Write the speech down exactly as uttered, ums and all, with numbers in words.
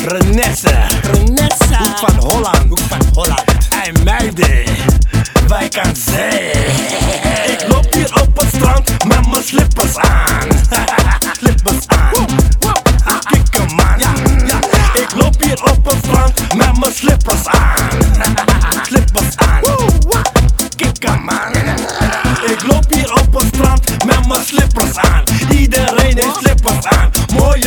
Renesse, Renessa, hoek van Holland, hoek van Holland. Hey meiden, wijk aan zee. Ik loop hier op het strand met mijn slippers aan. Slippers aan, kijk hem man. Ik loop hier op het strand met mijn slippers aan. Slippers aan, kijk hem man. Ik loop hier op het strand met mijn slippers aan. Iedereen heeft slippers aan. Mooie